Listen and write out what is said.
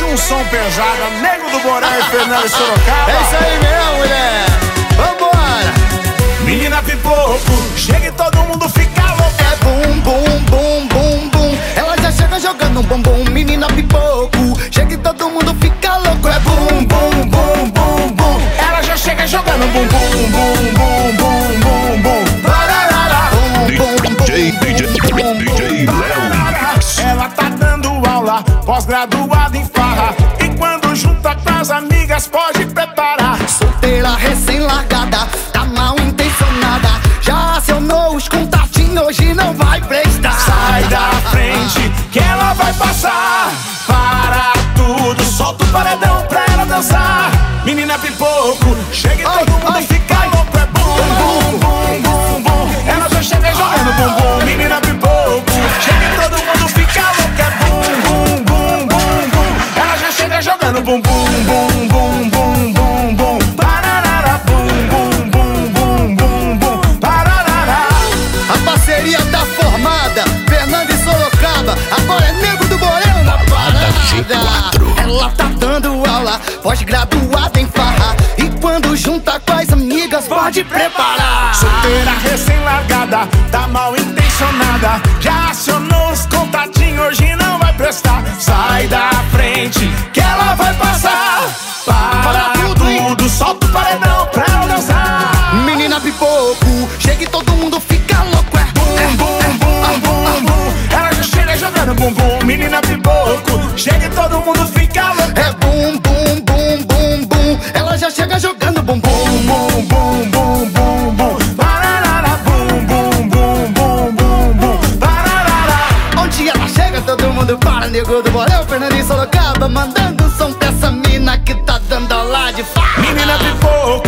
um som pesado, Nego do Borel e Fernando de Sorocaba. É isso aí mesmo, mulher. Vambora. Menina pipoco, chega e todo mundo fica louco. É bum, bum, bum, bum, bum. Ela já chega jogando um bumbum. Menina pipoco, chega e todo mundo fica louco. É bum, bum, bum, bum, bum. Ela já chega jogando bum, bum, bum, bum, bum, bum, bum. Pararara. DJ Léo. Ela tá dando aula, pós-graduada em farra. E quando junta com as amigas, pode preparar. Solteira recém-largada, tá mal intencionada. Já acionou os contatinhos, hoje não vai prestar. Sai da frente, que ela vai passar. Para tudo, solta o paredão pra ela dançar. Menina pipoco, chega e todo mundo fica louco. É bum, bum, bum, bum, bum. Ela já chega jogando bumbum. Menina pipoco, chega e todo mundo fica louco. É bum, bum, bum, bum, bum. Ela já chega jogando bumbum, bum, bum, bum, bum, bum. Pararara, bum, bum, bum, bum, bum, bum. Pararara. A parceria tá formada, Fernando e Sorocaba. Agora é Nego do Borel na parada. Ela tá dando aula, pós-graduada em farra. E quando junta com as amigas, pode preparar. Solteira recém-largada, tá mal intencionada. Já acionou os contatinhos, hoje não vai prestar. Sai da frente, que ela vai passar. Para tudo, solta o paredão pra ela dançar. Menina pipoco, chega e todo mundo fica louco. É Bum, bum, bum, bum, bum. Ela já chega jogando bumbum. Menina pipoco, chega e todo mundo fica louco. é bum, bum, bum, bum, bum. Ela já chega jogando bumbum. Bum, bum, bum, bum, bum. Pararara, bum, bum, bum, bum, bum, bum. Pararara. Onde ela chega, todo mundo para. Nego do Borel, Fernando e Sorocaba, mandando som pra essa mina que tá dando aula de farra. Menina pipoco,